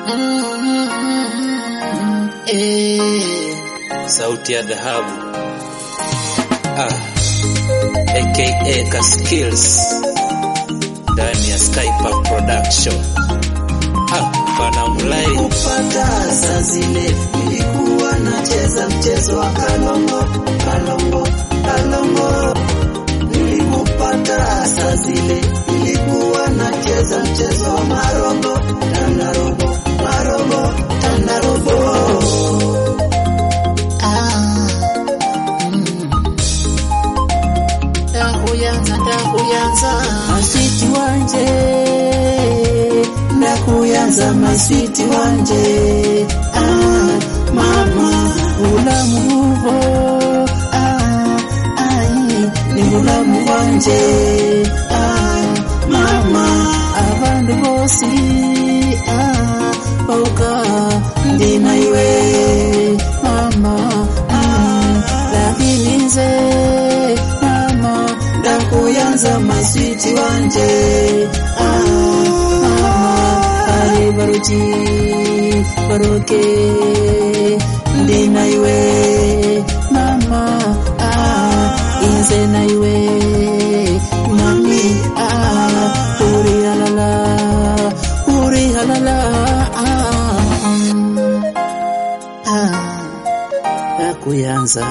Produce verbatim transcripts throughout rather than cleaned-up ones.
Eh, sauti ya dhahabu ah, aka Kaskills ndani ya Skypark Production. Ah, bana mulai kupata saa zile nilikuwa nacheza mchezo wa kalongo kalongo kalongo. Nilikupata saa zile nilikuwa nacheza mchezo wa marobo tanarobo marobo tanarobo. ah mm. Ndakuyanza ndakuyanza maswiti wanje ndakuyanza maswiti wanje ah mama ulamu ho ah ai ni ulamu wanje ah mama abantu bosi ah oka ndina iwe mama ah lakini nze mama ndakuyanza maswiti wanje ah mama baruji baroke ndina iwe mama ah inze na iwe mami ah uri halala uri halala ah ah ndakuyanza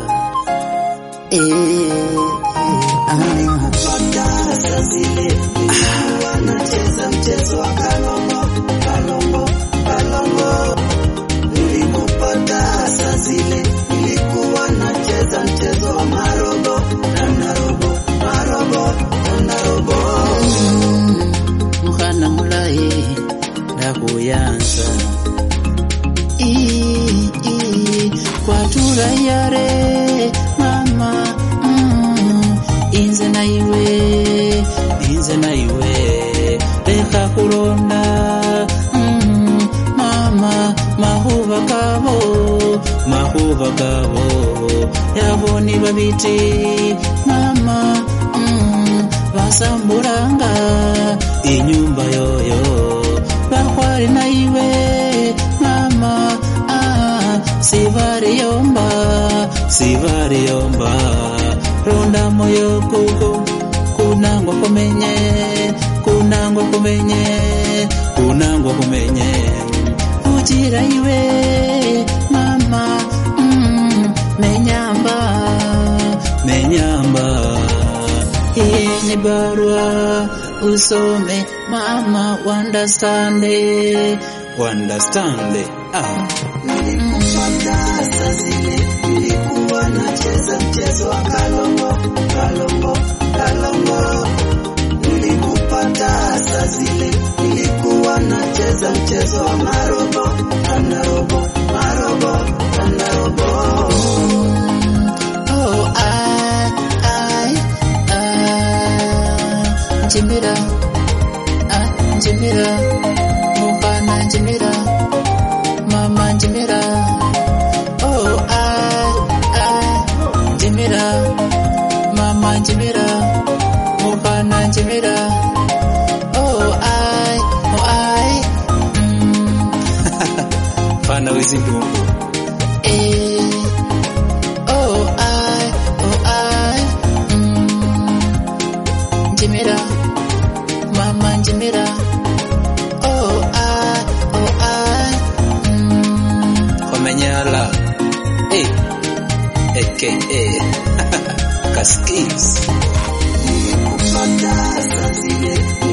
eh ah saa zile nilikuwa nacheza mchezo wa kalongo kalongo kalongo. Nilikupata saa zile nilikuwa nacheza mchezo wa marobo tanarobo marobo tanarobo. mkhana mulai ndakuyanza i i kwatura yare mama mm, inze na iwe inze na iwe leka kulonda mm, mama mahuba kabo mahuba kabo yaboni babiti mama mm, basambulanga inyumba yoyo bakwali na iwe mama ah sibari yomba sibari yomba ronda moyo kuko kunangwa kumenye kunangwa kumenye kunangwa kumenye ujira iwe mama mm, menyamba menyamba hii ni barua usome mama understand understand ah Nilikupata saa zile nilikuwa nacheza mchezo wa kalongo kalongo kalongo. Nilikupata saa zile nilikuwa nacheza mchezo wa marobo tanarobo marobo tanarobo. oh ai ai ah Njimira ah Njimira mukana Njimira mama Njimira oh ai ai Njimira mama Njimira mukana Njimira oh ai oh ai mm. Fana wizi ndungu eh oh ai oh ai mm. Njimira mama Njimira oh ai oh ai mm. Komenyala eh aka Kaskills. Nilikupata saa zile